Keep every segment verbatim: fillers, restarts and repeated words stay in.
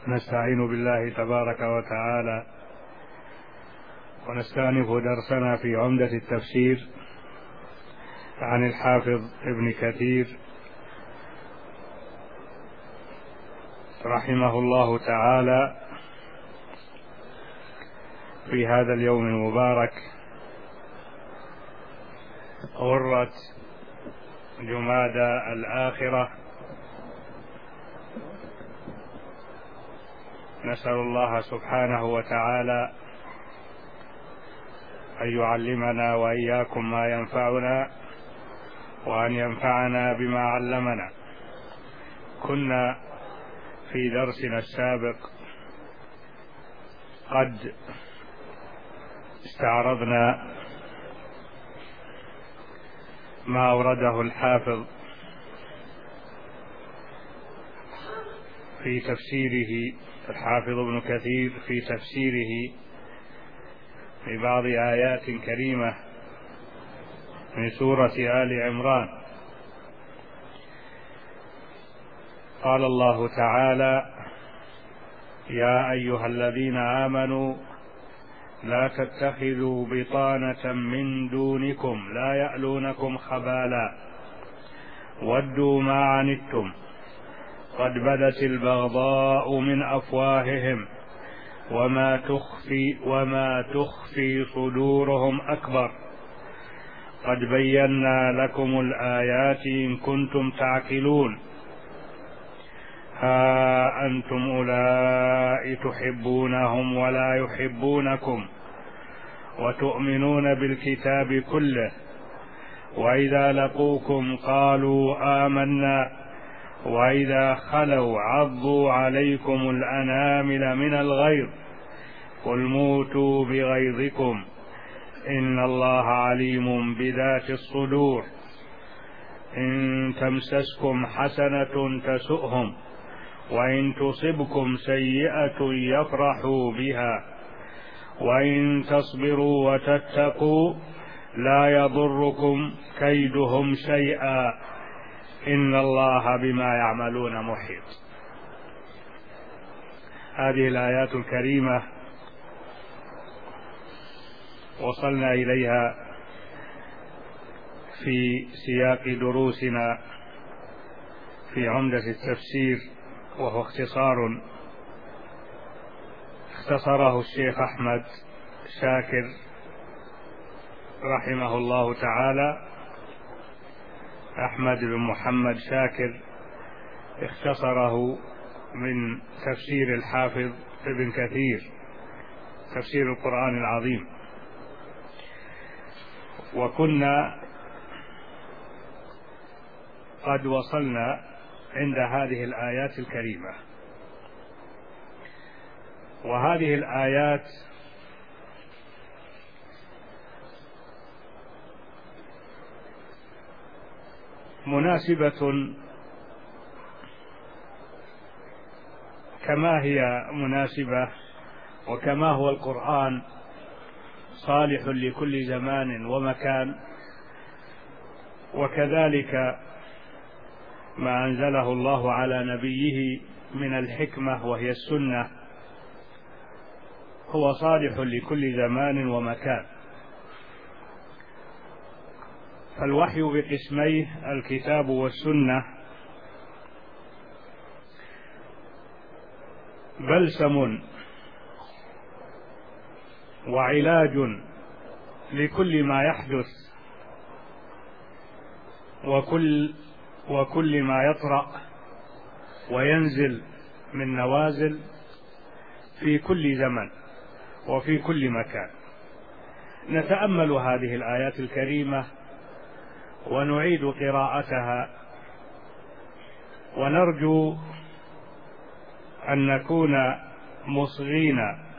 نستعين بالله تبارك وتعالى ونستأنف درسنا في عمدة التفسير عن الحافظ ابن كثير رحمه الله تعالى في هذا اليوم المبارك غرة جمادى الآخرة. نسأل الله سبحانه وتعالى أن يعلمنا وإياكم ما ينفعنا وأن ينفعنا بما علمنا. كنا في درسنا السابق قد استعرضنا ما أورده الحافظ في تفسيره الحافظ ابن كثير في تفسيره لبعض آيات كريمة من سورة آل عمران. قال الله تعالى: يا أيها الذين آمنوا لا تتخذوا بطانة من دونكم لا يألونكم خبالا ودوا ما عنتم قد بدت البغضاء من أفواههم وما تخفي وما تخفي صدورهم أكبر قد بينا لكم الآيات إن كنتم تعقلون. ها أنتم أولئك تحبونهم ولا يحبونكم وتؤمنون بالكتاب كله وإذا لقوكم قالوا آمنا وإذا خلوا عضوا عليكم الأنامل من الغيظ قل موتوا بغيظكم إن الله عليم بذات الصدور. إن تمسسكم حسنة تسؤهم وإن تصبكم سيئة يفرحوا بها وإن تصبروا وتتقوا لا يضركم كيدهم شيئا إن الله بما يعملون محيط. هذه الآيات الكريمة وصلنا إليها في سياق دروسنا في عمدة التفسير، وهو اختصار اختصره الشيخ أحمد شاكر رحمه الله تعالى. أحمد بن محمد شاكر اختصره من تفسير الحافظ ابن كثير تفسير القرآن العظيم. وكنا قد وصلنا عند هذه الآيات الكريمة، وهذه الآيات مناسبة كما هي مناسبة وكما هو القرآن صالح لكل زمان ومكان، وكذلك ما أنزله الله على نبيه من الحكمة وهي السنة هو صالح لكل زمان ومكان. فالوحي بقسميه الكتاب والسنة بلسم وعلاج لكل ما يحدث وكل وكل ما يطرأ وينزل من نوازل في كل زمن وفي كل مكان. نتأمل هذه الآيات الكريمة ونعيد قراءتها ونرجو أن نكون مصغين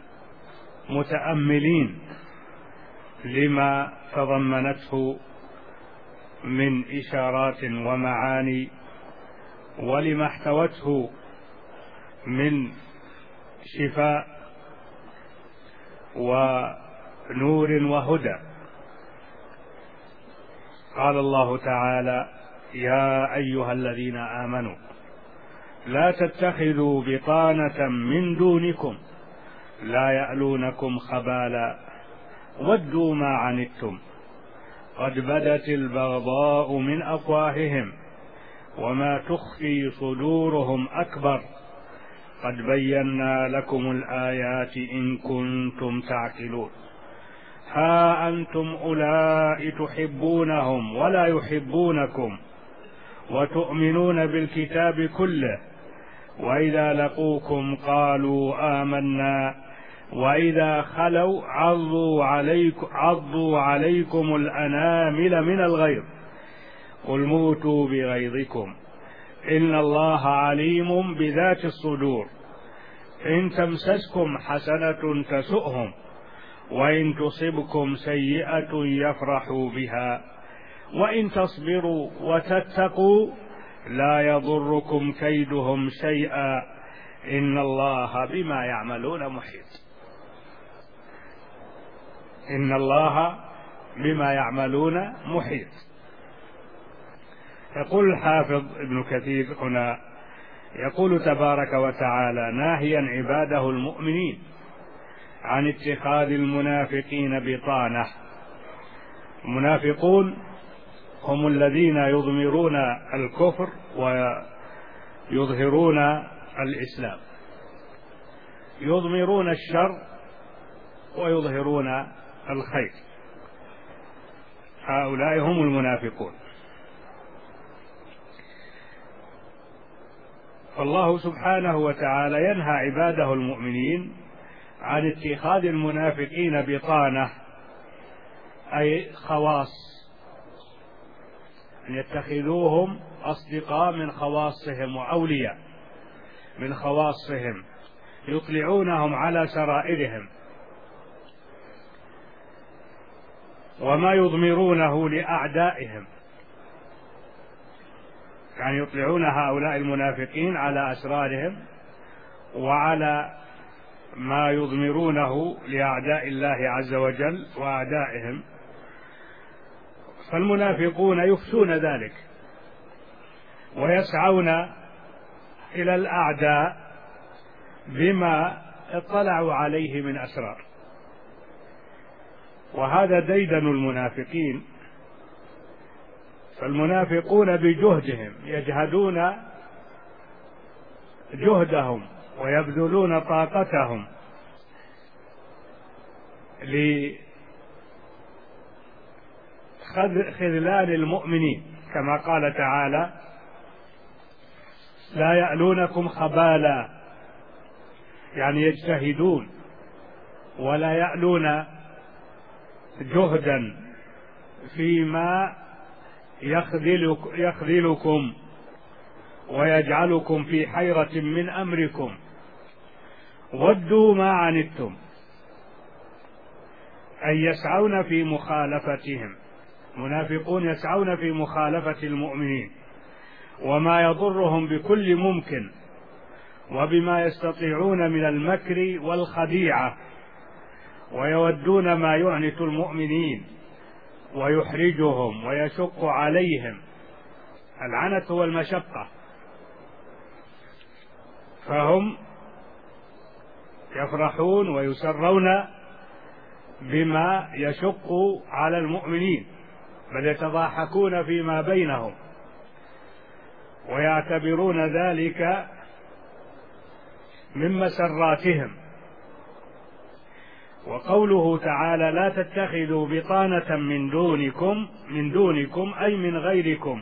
متأملين لما تضمنته من إشارات ومعاني ولما احتوته من شفاء ونور وهدى. قال الله تعالى: يا أيها الذين آمنوا لا تتخذوا بطانة من دونكم لا يألونكم خبالا ودوا ما عنتم قد بدت البغضاء من أفواههم وما تخفي صدورهم أكبر قد بينا لكم الآيات إن كنتم تعقلون ها أنتم أولئك تحبونهم ولا يحبونكم وتؤمنون بالكتاب كله وإذا لقوكم قالوا آمنا وإذا خلوا عضوا عليكم, عضوا عليكم الأنامل من الغيظ قل موتوا بغيظكم إن الله عليم بذات الصدور إن تمسسكم حسنة تسؤهم وإن تصبكم سيئة يفرحوا بها وإن تصبروا وتتقوا لا يضركم كيدهم شيئا إن الله بما يعملون محيط. إن الله بما يعملون محيط. يقول الحافظ ابن كثير هنا يقول تبارك وتعالى ناهيا عباده المؤمنين عن اتخاذ المنافقين بطانة. المنافقون هم الذين يضمرون الكفر ويظهرون الإسلام، يضمرون الشر ويظهرون الخير، هؤلاء هم المنافقون. فالله سبحانه وتعالى ينهى عباده المؤمنين عن اتخاذ المنافقين بطانة أي خواص، أن يتخذوهم أصدقاء من خواصهم وأولياء من خواصهم يطلعونهم على سرائرهم وما يضمرونه لأعدائهم، يعني يطلعون هؤلاء المنافقين على أسرارهم وعلى ما يضمرونه لأعداء الله عز وجل وأعدائهم. فالمنافقون يخشون ذلك ويسعون إلى الأعداء بما اطلعوا عليه من أسرار، وهذا ديدن المنافقين. فالمنافقون بجهدهم يجهدون جهدهم ويبذلون طاقتهم لخذلان المؤمنين، كما قال تعالى لا يألونكم خبالا، يعني يجتهدون ولا يألون جهدا فيما يخذلكم ويجعلكم في حيرة من أمركم ودوا ما عنتم، أي يسعون في مخالفتهم. منافقون يسعون في مخالفة المؤمنين وما يضرهم بكل ممكن وبما يستطيعون من المكر والخديعة، ويودون ما يعنت المؤمنين ويحرجهم ويشق عليهم. العنت هو المشقة، فهم يفرحون ويسرون بما يشق على المؤمنين، بل يتضاحكون فيما بينهم ويعتبرون ذلك من مسراتهم. وقوله تعالى لا تتخذوا بطانة من دونكم من دونكم أي من غيركم،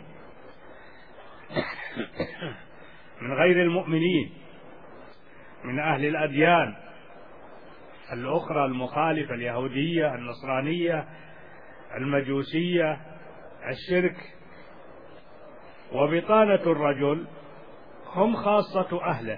من غير المؤمنين، من أهل الأديان الأخرى المخالفة، اليهودية، النصرانية، المجوسية، الشرك. وبطانة الرجل هم خاصة أهله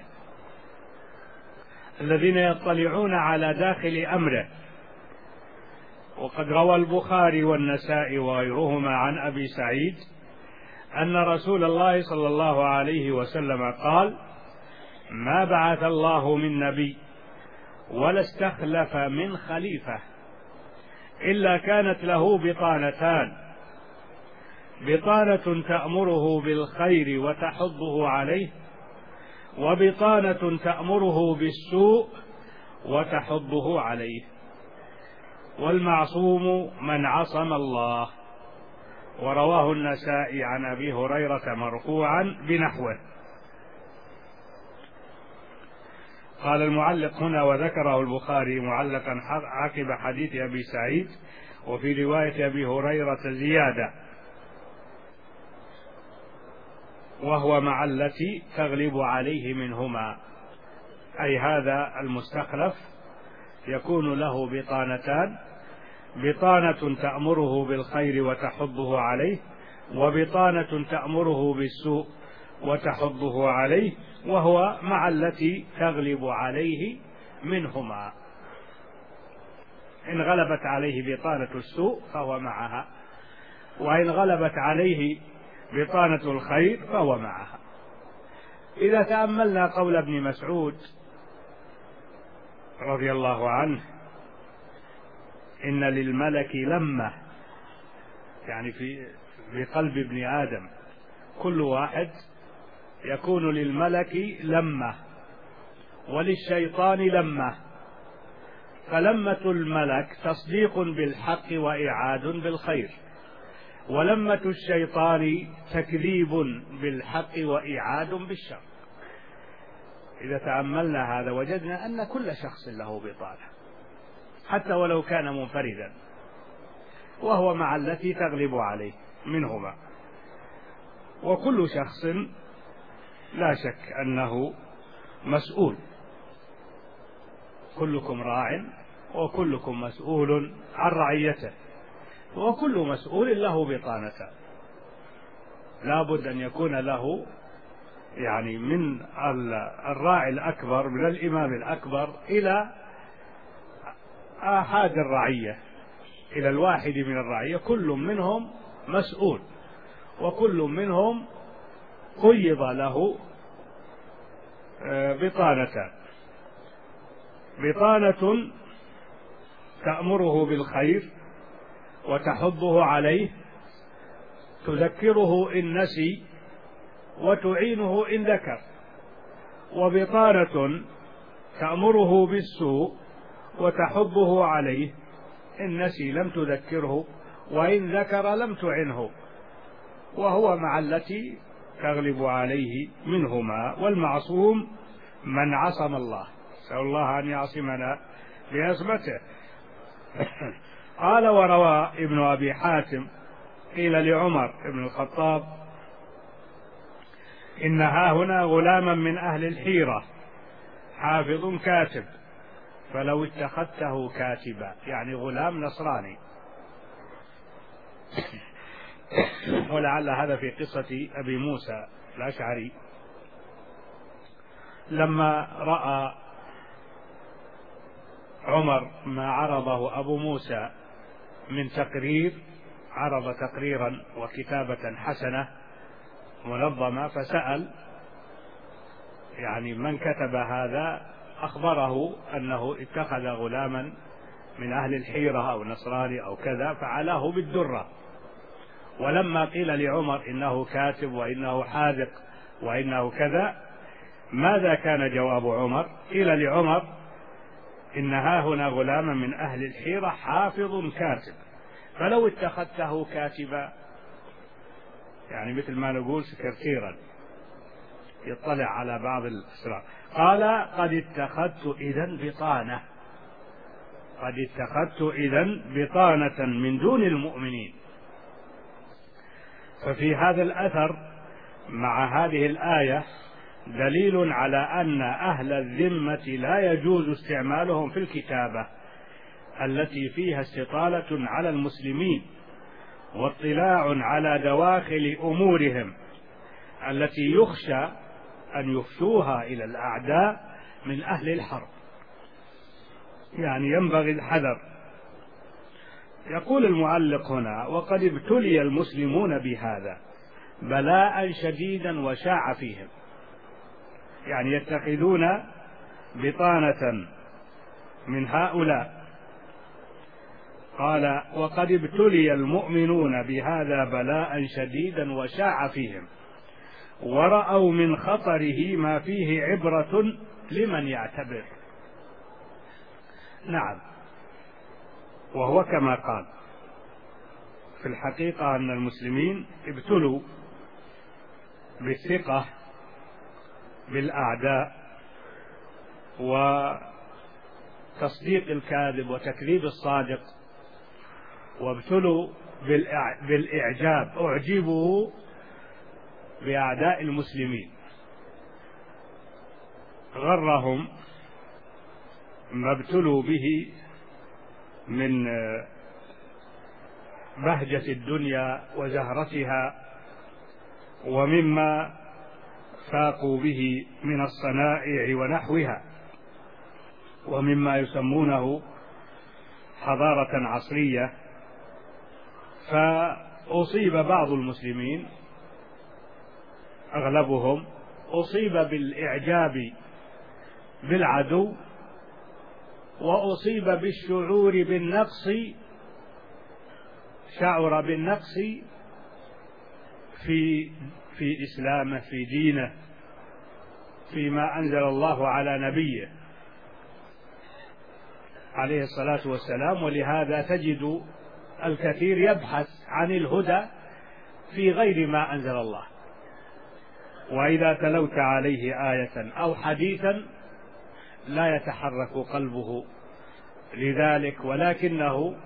الذين يطلعون على داخل أمره. وقد روى البخاري والنسائي وغيرهما عن أبي سعيد أن رسول الله صلى الله عليه وسلم قال ما بعث الله من نبي ولا استخلف من خليفة إلا كانت له بطانتان، بطانة تأمره بالخير وتحضه عليه، وبطانة تأمره بالسوء وتحضه عليه. والمعصوم من عصم الله. ورواه النسائي عن أبي هريرة مرفوعا بنحوه. قال المعلق هنا: وذكره البخاري معلقا عقب حديث أبي سعيد، وفي رواية أبي هريرة زيادة، وهو مع التي تغلب عليه منهما، أي هذا المستخلف يكون له بطانتان: بطانة تأمره بالخير وتحضه عليه، وبطانة تأمره بالسوء وتحضه عليه، وهو مع التي تغلب عليه منهما. إن غلبت عليه بطانة السوء فهو معها، وإن غلبت عليه بطانة الخير فهو معها. إذا تأملنا قول ابن مسعود رضي الله عنه: إن للملك لمة، يعني في بقلب ابن آدم كل واحد يكون للملك لمة وللشيطان لمة، فلمة الملك تصديق بالحق وإعاد بالخير، ولمة الشيطان تكذيب بالحق وإعاد بالشر. إذا تأملنا هذا وجدنا أن كل شخص له بطانة حتى ولو كان منفردا، وهو مع التي تغلب عليه منهما. وكل شخص لا شك أنه مسؤول، كلكم راع وكلكم مسؤول عن رعيته، وكل مسؤول له بطانة. لا بد أن يكون له يعني من الراعي الأكبر، من الإمام الأكبر إلى آحاد الرعية، إلى الواحد من الرعية، كل منهم مسؤول، وكل منهم قيض له بطانة: بطانة تأمره بالخير وتحضه عليه، تذكره إن نسي وتعينه إن ذكر، وبطانة تأمره بالسوء وتحضه عليه، إن نسي لم تذكره، وإن ذكر لم تعنه، وهو مع التي تغلب عليه منهما. والمعصوم من عصم الله، نسأل الله أن يعصمنا بعصمته. قال: وروى ابن أبي حاتم قيل لعمر بن الخطاب: إن هاهنا غلاما من أهل الحيرة حافظ كاتب، فلو اتخذته كاتبا، يعني غلام نصراني. ولعل هذا في قصة أبي موسى الأشعري لما رأى عمر ما عرضه أبو موسى من تقرير، عرض تقريرا وكتابة حسنة منظمة، فسأل يعني من كتب هذا، أخبره أنه اتخذ غلاما من أهل الحيرة أو نصراني أو كذا، فعلاه بالدرة. ولما قيل لعمر إنه كاتب وإنه حاذق وإنه كذا، ماذا كان جواب عمر؟ قيل لعمر: إن هاهنا غلاما من أهل الحيرة حافظ كاتب، فلو اتخذته كاتبا، يعني مثل ما نقول سكرتيرا يطلع على بعض الأسرار. قال: قد اتخذت إذن بطانة، قد اتخذت إذن بطانة من دون المؤمنين. ففي هذا الأثر مع هذه الآية دليل على أن أهل الذمة لا يجوز استعمالهم في الكتابة التي فيها استطالة على المسلمين واطلاع على دواخل أمورهم التي يخشى أن يفشوها إلى الأعداء من أهل الحرب، يعني ينبغي الحذر. يقول المعلق هنا: وقد ابتلي المسلمون بهذا بلاء شديدا وشاع فيهم، يعني يتخذون بطانة من هؤلاء. قال: وقد ابتلي المؤمنون بهذا بلاء شديدا وشاع فيهم، ورأوا من خطره ما فيه عبرة لمن يعتبر. نعم، وهو كما قال في الحقيقة أن المسلمين ابتلوا بالثقة بالأعداء وتصديق الكاذب وتكذيب الصادق، وابتلوا بالإعجاب، أعجبوا بأعداء المسلمين، غرهم ما ابتلوا به من بهجة الدنيا وزهرتها، ومما فاقوا به من الصنائع ونحوها، ومما يسمونه حضارة عصرية. فأصيب بعض المسلمين أغلبهم أصيب بالإعجاب بالعدو، وأصيب بالشعور بالنقص، شعر بالنقص في في إسلامه، في دينه، فيما أنزل الله على نبيه عليه الصلاة والسلام. ولهذا تجد الكثير يبحث عن الهدى في غير ما أنزل الله، وإذا تلوت عليه آية أو حديثا لا يتحرك قلبه لذلك، ولكنه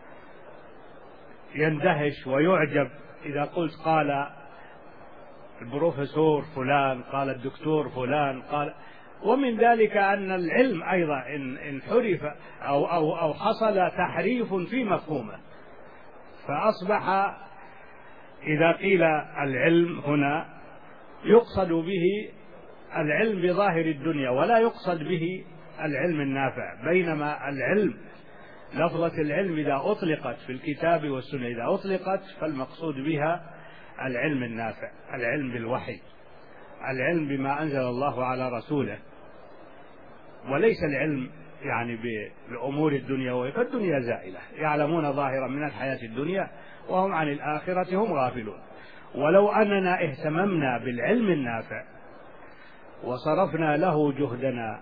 يندهش ويعجب إذا قلت قال البروفيسور فلان، قال الدكتور فلان، قال. ومن ذلك أن العلم أيضا إن إن حرف أو أو أو حصل تحريف في مفهومه، فأصبح إذا قيل العلم هنا يقصد به العلم بظاهر الدنيا، ولا يقصد به العلم النافع، بينما العلم، لفظة العلم إذا أطلقت في الكتاب والسنة، إذا أطلقت فالمقصود بها العلم النافع، العلم بالوحي، العلم بما أنزل الله على رسوله، وليس العلم يعني بأمور الدنيا، فالدنيا زائلة، يعلمون ظاهرا من الحياة الدنيا وهم عن الآخرة هم غافلون. ولو أننا اهتممنا بالعلم النافع وصرفنا له جهدنا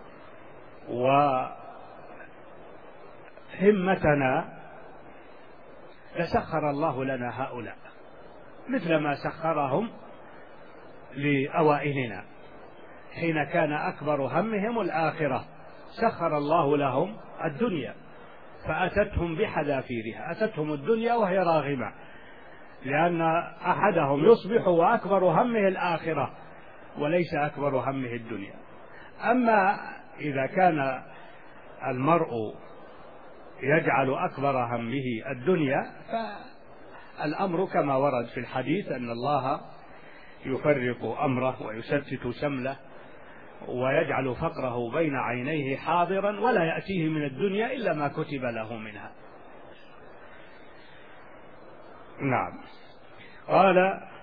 وهمتنا لسخر الله لنا هؤلاء مثل ما سخرهم لأوائلنا حين كان أكبر همهم الآخرة، سخر الله لهم الدنيا فأتتهم بحذافيرها، أتتهم الدنيا وهي راغمة، لأن أحدهم يصبح وأكبر همه الآخرة وليس أكبر همه الدنيا. أما إذا كان المرء يجعل أكبر همه الدنيا فالأمر كما ورد في الحديث أن الله يفرق أمره ويشتت شمله ويجعل فقره بين عينيه حاضرا ولا يأتيه من الدنيا إلا ما كتب له منها. نعم. قال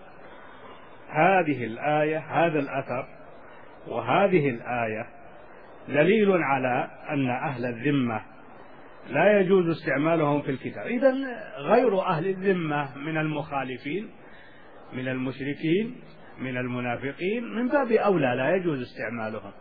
هذه الآية، هذا الأثر وهذه الآية دليل على أن أهل الذمة لا يجوز استعمالهم في الكتاب. إذن غير أهل الذمة من المخالفين، من المشركين، من المنافقين، من باب أولى لا يجوز استعمالهم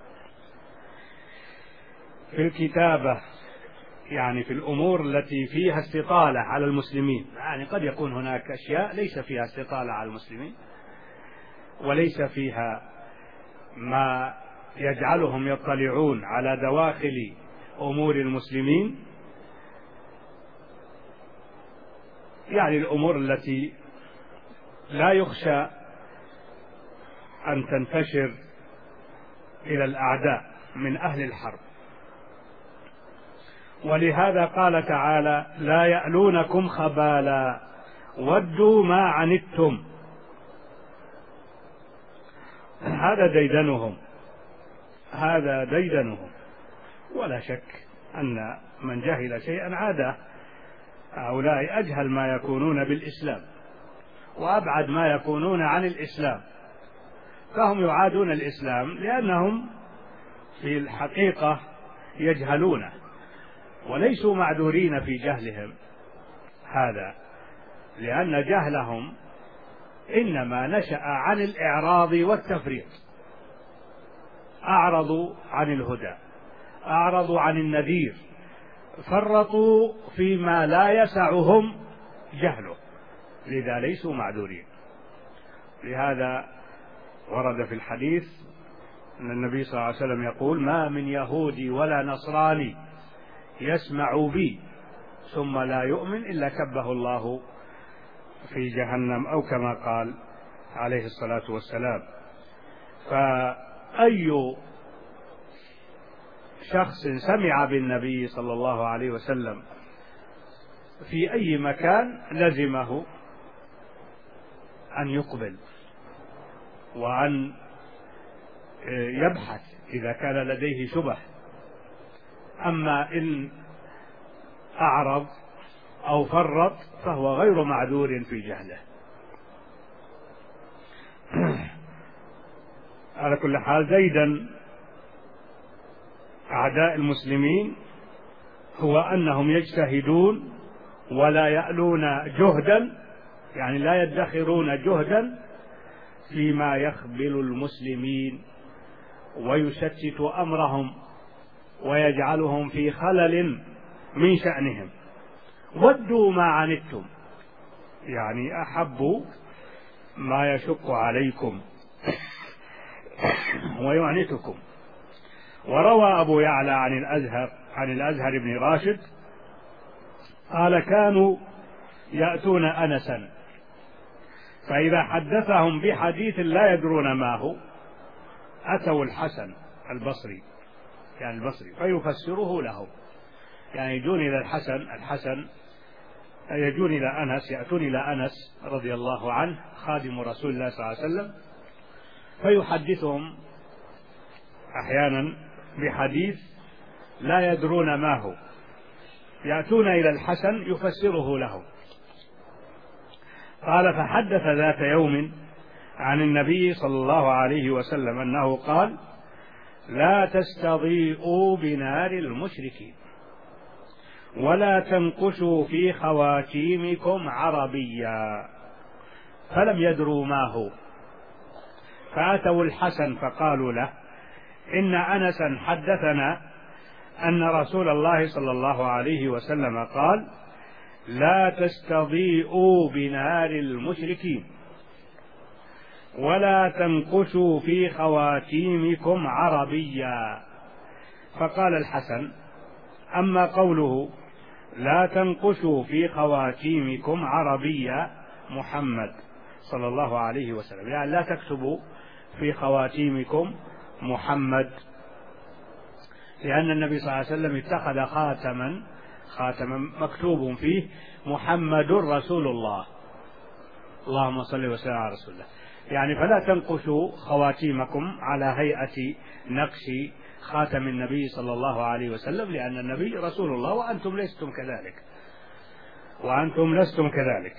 في الكتابة، يعني في الأمور التي فيها استطالة على المسلمين. يعني قد يكون هناك أشياء ليس فيها استطالة على المسلمين وليس فيها ما يجعلهم يطلعون على دواخل أمور المسلمين، يعني الأمور التي لا يخشى أن تنتشر إلى الأعداء من أهل الحرب. ولهذا قال تعالى لا يألونكم خبالا ودوا ما عنتم. هذا ديدنهم، هذا ديدنهم، ولا شك أن من جهل شيئا عاده. هؤلاء أجهل ما يكونون بالإسلام وأبعد ما يكونون عن الإسلام، فهم يعادون الإسلام لأنهم في الحقيقة يجهلونه وليسوا معذورين في جهلهم هذا، لأن جهلهم إنما نشأ عن الإعراض والتفريط، أعرضوا عن الهدى، أعرضوا عن النذير، فرطوا فيما لا يسعهم جهله، لذا ليسوا معذورين. لهذا ورد في الحديث أن النبي صلى الله عليه وسلم يقول: ما من يهودي ولا نصراني يسمع بي ثم لا يؤمن إلا كبه الله في جهنم، أو كما قال عليه الصلاة والسلام. فأي شخص سمع بالنبي صلى الله عليه وسلم في أي مكان لزمه أن يقبل وأن يبحث إذا كان لديه شبه. أما إن أعرض أو فرط فهو غير معذور في جهله. على كل حال، زيدا أعداء المسلمين هو أنهم يجتهدون ولا يألون جهدا، يعني لا يدخرون جهدا فيما يخذل المسلمين ويشتت أمرهم ويجعلهم في خلل من شأنهم. ودوا ما عنتم، يعني أحبوا ما يشق عليكم ويعنتكم. وروى أبو يعلى عن الأزهر عن الأزهر بن راشد قال: كانوا يأتون أنسا فإذا حدثهم بحديث لا يدرون ما هو أتوا الحسن البصري، يعني البصري، فيفسره لهم. يعني يجون إلى الحسن الحسن يجون إلى أنس يأتون إلى أنس رضي الله عنه خادم رسول الله صلى الله عليه وسلم، فيحدثهم أحيانا بحديث لا يدرون ما هو، يأتون إلى الحسن يفسره لهم. قال: فحدث ذات يوم عن النبي صلى الله عليه وسلم أنه قال: لا تستضيئوا بنار المشركين ولا تنقشوا في خواتيمكم عربيا، فلم يدروا ما هو، فأتوا الحسن فقالوا له: إن أنسا حدثنا أن رسول الله صلى الله عليه وسلم قال: لا تستضيئوا بنار المشركين ولا تنقشوا في خواتيمكم عربيا. فقال الحسن: أما قوله لا تنقشوا في خواتيمكم عربيا محمد صلى الله عليه وسلم، يعني لا تكتبوا في خواتيمكم محمد، لأن النبي صلى الله عليه وسلم اتخذ خاتما خاتما مكتوب فيه محمد رسول الله، اللهم صل وسلم على رسول الله. يعني فلا تنقشوا خواتيمكم على هيئة نقش خاتم النبي صلى الله عليه وسلم، لأن النبي رسول الله وأنتم لستم كذلك وأنتم لستم كذلك.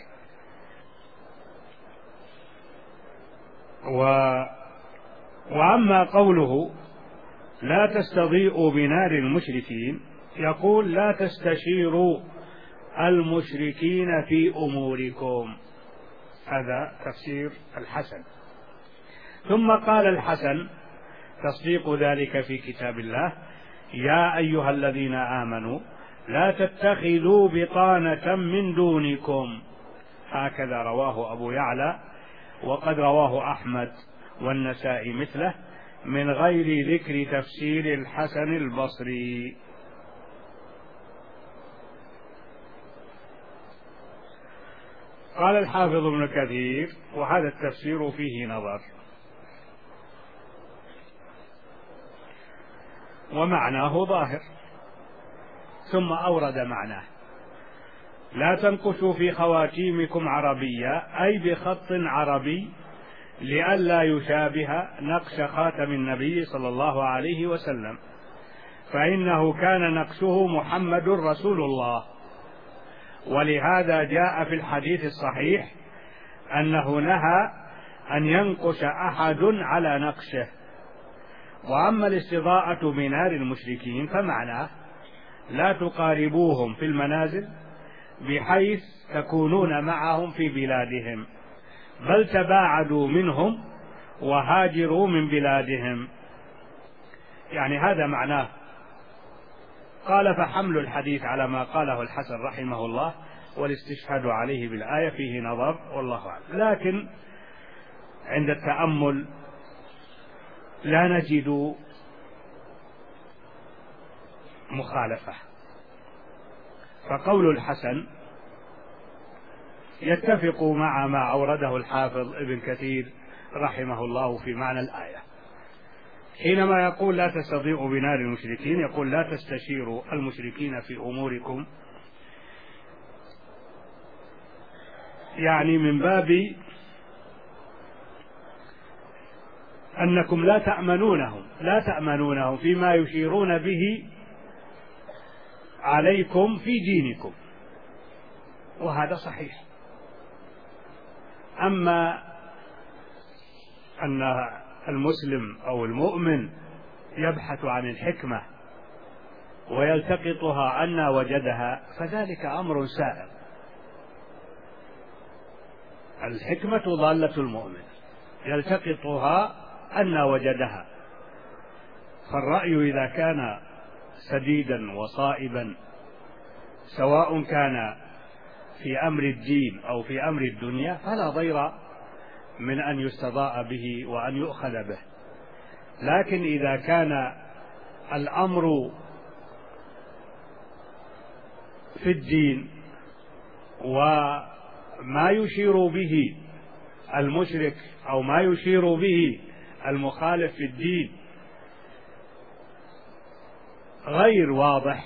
و... وأما قوله لا تستضيئوا بنار المشركين، يقول: لا تستشيروا المشركين في أموركم، هذا تفسير الحسن. ثم قال الحسن تصديق ذلك في كتاب الله: يا أيها الذين آمنوا لا تتخذوا بطانة من دونكم، هكذا رواه أبو يعلى، وقد رواه أحمد والنسائي مثله من غير ذكر تفسير الحسن البصري. قال الحافظ ابن كثير: وهذا التفسير فيه نظر، ومعناه ظاهر. ثم أورد معناه: لا تنقشوا في خواتيمكم عربية، أي بخط عربي لئلا يشابه نقش خاتم النبي صلى الله عليه وسلم، فإنه كان نقشه محمد رسول الله. ولهذا جاء في الحديث الصحيح أنه نهى أن ينقش أحد على نقشه. وأما الاستضاءة بنار المشركين فمعناه لا تقاربوهم في المنازل بحيث تكونون معهم في بلادهم، بل تباعدوا منهم وهاجروا من بلادهم. يعني هذا معناه. قال فحمل الحديث على ما قاله الحسن رحمه الله والاستشهاد عليه بالآية فيه نظر والله أعلم، لكن عند التأمل لا نجد مخالفة، فقول الحسن يتفق مع ما أورده الحافظ ابن كثير رحمه الله في معنى الآية، حينما يقول لا تستضيئوا بنار المشركين، يقول لا تستشيروا المشركين في أموركم، يعني من باب أنكم لا تأمنونهم لا تأمنونهم فيما يشيرون به عليكم في دينكم، وهذا صحيح. أما أن المسلم أو المؤمن يبحث عن الحكمة ويلتقطها أن وجدها فذلك أمر سائغ. الحكمة ضالة المؤمن يلتقطها أن وجدها، فالرأي إذا كان سديدا وصائبا سواء كان في أمر الدين أو في أمر الدنيا فلا ضير من أن يستضاء به وأن يؤخذ به، لكن إذا كان الأمر في الدين وما يشير به المشرك أو ما يشير به المخالف في الدين غير واضح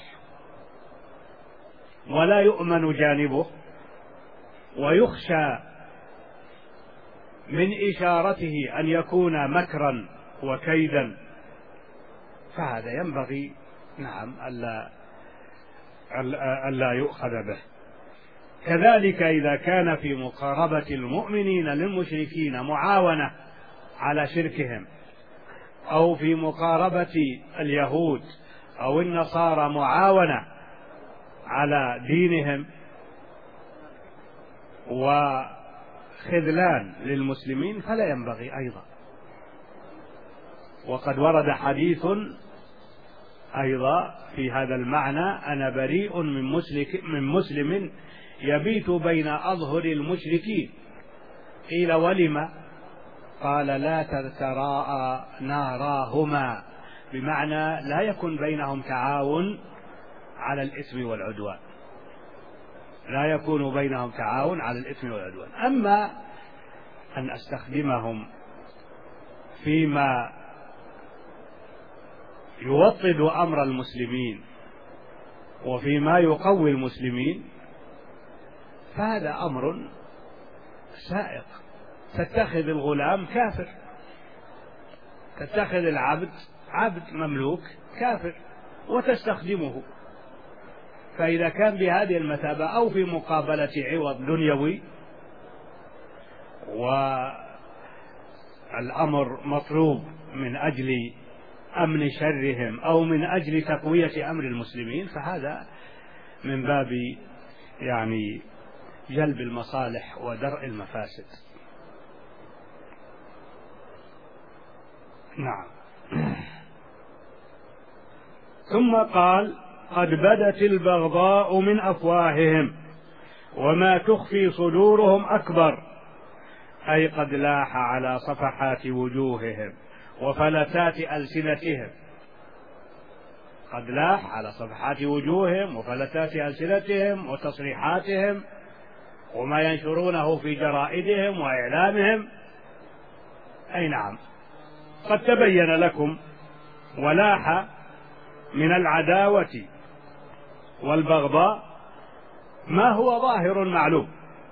ولا يؤمن جانبه ويخشى من إشارته أن يكون مكرا وكيدا، فهذا ينبغي نعم ألا, ألا يؤخذ به. كذلك إذا كان في مقاربة المؤمنين للمشركين معاونة على شركهم، أو في مقاربة اليهود أو النصارى معاونة على دينهم وخذلان للمسلمين فلا ينبغي أيضا. وقد ورد حديث أيضا في هذا المعنى: أنا بريء من مسلم, من مسلم يبيت بين أظهر المشركين. قيل ولم؟ قال لا تتراءى ناراهما، بمعنى لا يكن بينهم تعاون على الإثم والعدوان، لا يكون بينهم تعاون على الإثم والعدوان. أما أن أستخدمهم فيما يوطد أمر المسلمين وفيما يقوي المسلمين فهذا أمر سائق. تتخذ الغلام كافر، تتخذ العبد عبد مملوك كافر وتستخدمه، فإذا كان بهذه المثابة أو في مقابلة عوض دنيوي والأمر مطلوب من أجل أمن شرهم أو من أجل تقوية أمر المسلمين، فهذا من باب يعني جلب المصالح ودرء المفاسد. نعم. ثم قال: قد بدت البغضاء من أفواههم وما تخفي صدورهم أكبر، أي قد لاح على صفحات وجوههم وفلتات ألسنتهم. قد لاح على صفحات وجوههم وفلتات ألسنتهم وتصريحاتهم وما ينشرونه في جرائدهم وإعلامهم. أي نعم، قد تبين لكم ولاح من العداوة والبغضاء ما هو ظاهر معلوم.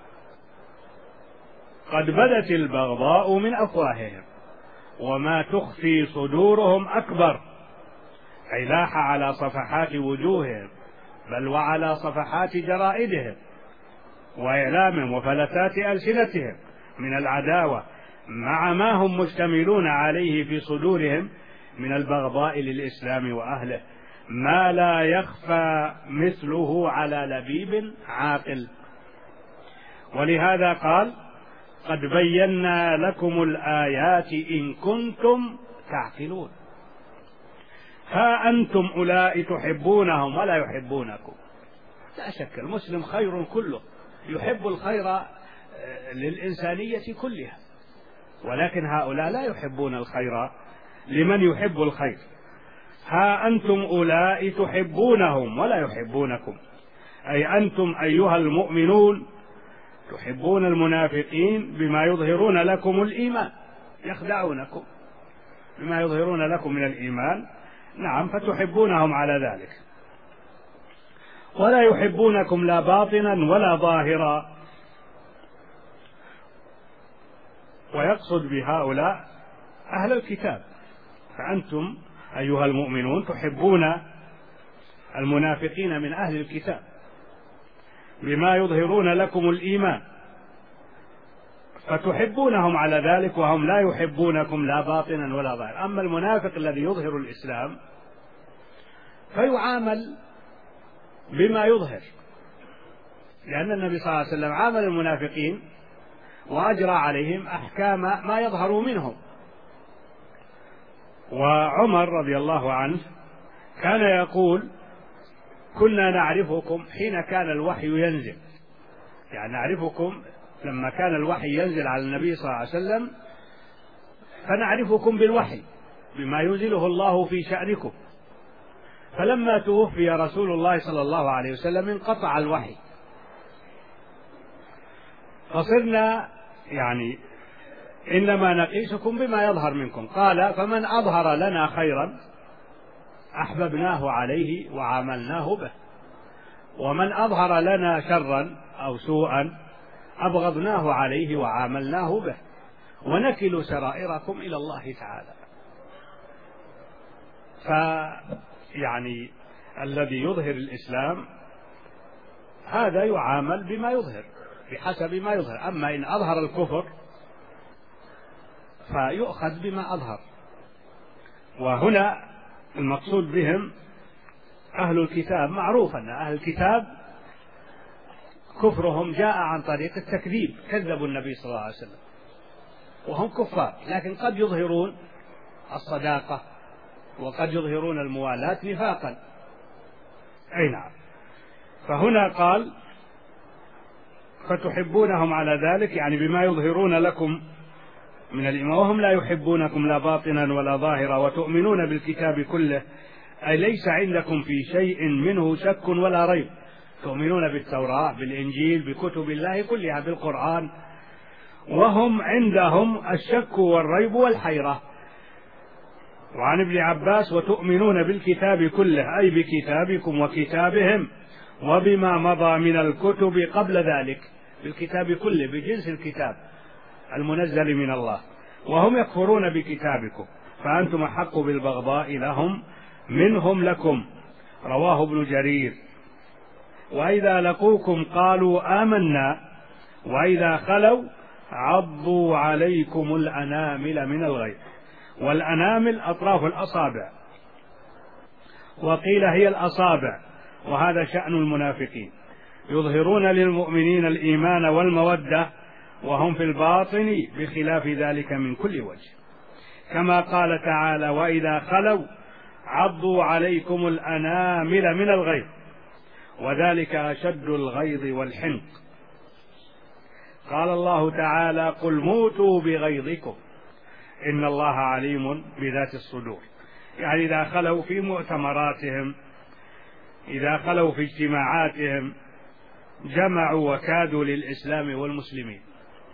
قد بدت البغضاء من أفواههم وما تخفي صدورهم أكبر، أي لاح على صفحات وجوههم بل وعلى صفحات جرائدهم وإعلامهم وفلتات ألسنتهم من العداوة مع ما هم مشتملون عليه في صدورهم من البغضاء للإسلام وأهله، ما لا يخفى مثله على لبيب عاقل. ولهذا قال: قد بينا لكم الآيات إن كنتم تعقلون. ها أنتم أولئك تحبونهم ولا يحبونكم. لا شك المسلم خير كله، يحب الخير للإنسانية كلها، ولكن هؤلاء لا يحبون الخير لمن يحب الخير. ها أنتم أولئك تحبونهم ولا يحبونكم، أي أنتم أيها المؤمنون تحبون المنافقين بما يظهرون لكم الإيمان، يخدعونكم بما يظهرون لكم من الإيمان، نعم، فتحبونهم على ذلك، ولا يحبونكم لا باطنا ولا ظاهرا. ويقصد بهؤلاء أهل الكتاب، فأنتم أيها المؤمنون تحبون المنافقين من أهل الكتاب بما يظهرون لكم الإيمان، فتحبونهم على ذلك وهم لا يحبونكم لا باطنا ولا ظاهرا. أما المنافق الذي يظهر الإسلام فيعامل بما يظهر، لأن النبي صلى الله عليه وسلم عامل المنافقين وأجرى عليهم أحكام ما يظهر منهم. وعمر رضي الله عنه كان يقول: كنا نعرفكم حين كان الوحي ينزل، يعني نعرفكم لما كان الوحي ينزل على النبي صلى الله عليه وسلم، فنعرفكم بالوحي بما ينزله الله في شأنكم. فلما توفي رسول الله صلى الله عليه وسلم انقطع الوحي، فصرنا يعني إنما نقيسكم بما يظهر منكم. قال: فمن أظهر لنا خيرا أحببناه عليه وعاملناه به، ومن أظهر لنا شرا أو سوءا أبغضناه عليه وعاملناه به، ونكل سرائركم إلى الله تعالى. فيعني الذي يظهر الإسلام هذا يعامل بما يظهر بحسب ما يظهر، أما إن أظهر الكفر فيؤخذ بما أظهر. وهنا المقصود بهم أهل الكتاب، معروف أن أهل الكتاب كفرهم جاء عن طريق التكذيب، كذبوا النبي صلى الله عليه وسلم وهم كفار، لكن قد يظهرون الصداقة وقد يظهرون الموالاة نفاقا. أي نعم. فهنا قال: فتحبونهم على ذلك، يعني بما يظهرون لكم من الإيمان، وهم لا يحبونكم لا باطنا ولا ظاهرا، وتؤمنون بالكتاب كله، أي ليس عندكم في شيء منه شك ولا ريب، تؤمنون بالتوراة بالإنجيل بكتب الله كلها بالقرآن، وهم عندهم الشك والريب والحيرة. وعن ابن عباس: وتؤمنون بالكتاب كله، أي بكتابكم وكتابهم وبما مضى من الكتب قبل ذلك، بالكتاب كله بجنس الكتاب المنزل من الله، وهم يكفرون بكتابكم، فأنتم أحق بالبغضاء لهم منهم لكم. رواه ابن جرير. وإذا لقوكم قالوا آمنا وإذا خلوا عضوا عليكم الأنامل من الغيظ. والأنامل أطراف الأصابع، وقيل هي الأصابع، وهذا شأن المنافقين، يظهرون للمؤمنين الإيمان والمودة وهم في الباطن بخلاف ذلك من كل وجه، كما قال تعالى: وإذا خلوا عضوا عليكم الأنامل من الغيظ، وذلك أشد الغيظ والحنق. قال الله تعالى: قل موتوا بغيظكم إن الله عليم بذات الصدور. يعني إذا خلوا في مؤتمراتهم، إذا خلوا في اجتماعاتهم، جمعوا وكادوا للإسلام والمسلمين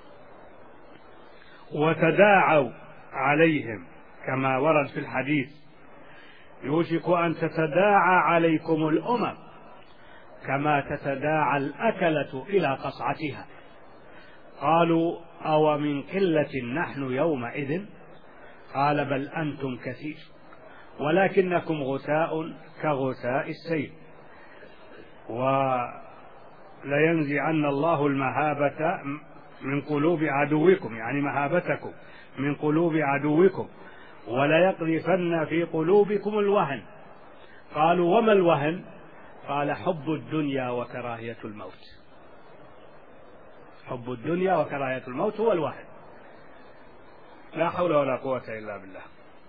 وتداعوا عليهم، كما ورد في الحديث: يوشك أن تتداعى عليكم الأمم كما تتداعى الأكلة إلى قصعتها. قالوا: أو من قلة نحن يومئذ؟ قال: بل أنتم كثير ولكنكم غثاء كغثاء السيل. ولينزعن الله المهابة من قلوب عدوكم، يعني مهابتكم من قلوب عدوكم، وليقذفن في قلوبكم الوهن. قالوا: وما الوهن؟ قال: حب الدنيا وكراهية الموت. حب الدنيا وكراهية الموت هو الواحد. لا حول ولا قوة إلا بالله.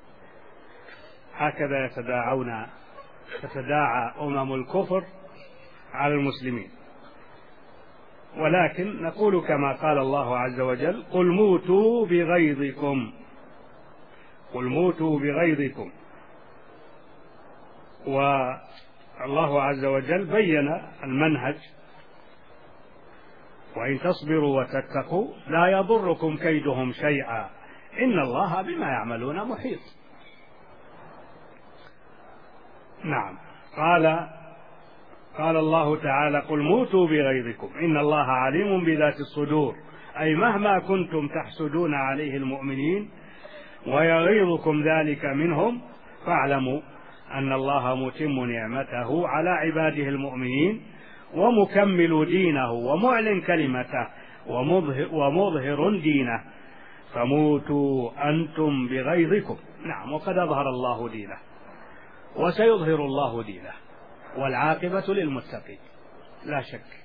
هكذا يتداعون تتداعى أمم الكفر على المسلمين. ولكن نقول كما قال الله عز وجل: قل موتوا بغيظكم، قل موتوا بغيظكم. والله عز وجل بين المنهج: وإن تصبروا وتتقوا لا يضركم كيدهم شيئا إن الله بما يعملون محيط. نعم. قال قال الله تعالى: قل موتوا بغيظكم إن الله عليم بذات الصدور، أي مهما كنتم تحسدون عليه المؤمنين ويغيظكم ذلك منهم فاعلموا أن الله متم نعمته على عباده المؤمنين ومكمل دينه ومعلن كلمته ومظهر, ومظهر دينه، فموتوا أنتم بغيظكم. نعم. وقد أظهر الله دينه وسيظهر الله دينه، والعاقبة للمتقين لا شك.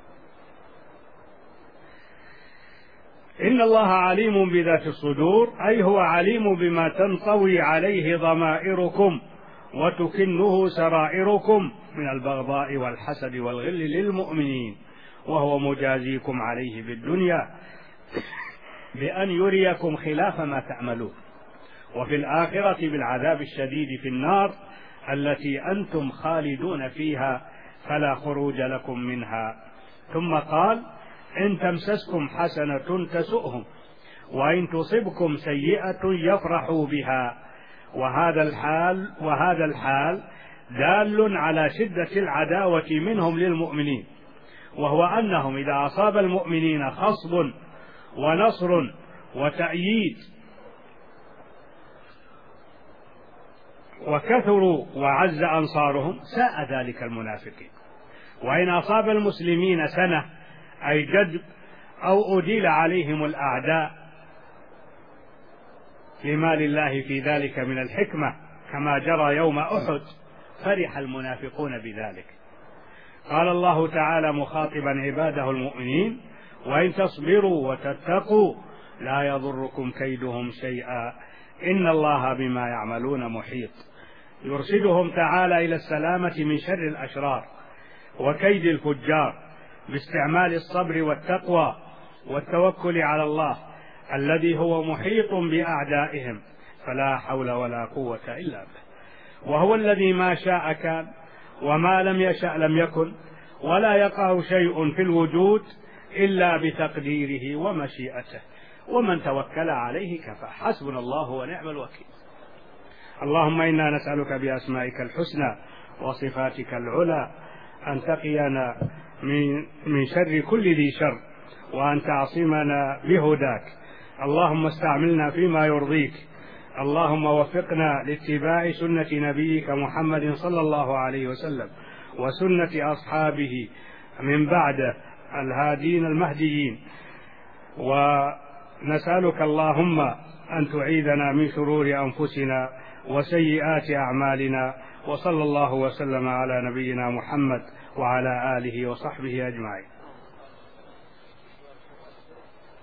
إن الله عليم بذات الصدور، أي هو عليم بما تنطوي عليه ضمائركم وتكنه سرائركم من البغضاء والحسد والغل للمؤمنين، وهو مجازيكم عليه بالدنيا بأن يريكم خلاف ما تعملون، وفي الآخرة بالعذاب الشديد في النار التي أنتم خالدون فيها فلا خروج لكم منها. ثم قال: إن تمسسكم حسنة تسؤهم وإن تصبكم سيئة يفرحوا بها. وهذا الحال وهذا الحال دال على شدة العداوة منهم للمؤمنين، وهو أنهم إذا أصاب المؤمنين خصب ونصر وتأييد وكثروا وعز أنصارهم ساء ذلك المنافقين. وإن أصاب المسلمين سنة أي جدب أو أديل عليهم الأعداء لما لله في ذلك من الحكمة كما جرى يوم أحد فرح المنافقون بذلك. قال الله تعالى مخاطبا عباده المؤمنين: وإن تصبروا وتتقوا لا يضركم كيدهم شيئا إن الله بما يعملون محيط. يرشدهم تعالى إلى السلامة من شر الأشرار وكيد الفجار باستعمال الصبر والتقوى والتوكل على الله الذي هو محيط بأعدائهم فلا حول ولا قوة إلا به، وهو الذي ما شاء كان وما لم يشأ لم يكن، ولا يقع شيء في الوجود إلا بتقديره ومشيئته، ومن توكل عليه كفى، حسبنا الله ونعم الوكيل. اللهم إنا نسألك بأسمائك الحسنى وصفاتك العلى أن تقينا من شر كل ذي شر، وأن تعصمنا بهداك. اللهم استعملنا فيما يرضيك. اللهم وفقنا لاتباع سنة نبيك محمد صلى الله عليه وسلم وسنة أصحابه من بعده الهادين المهديين. ونسألك اللهم أن تعيذنا من شرور أنفسنا وسيئات أعمالنا، وصلى الله وسلم على نبينا محمد وعلى آله وصحبه أجمعين.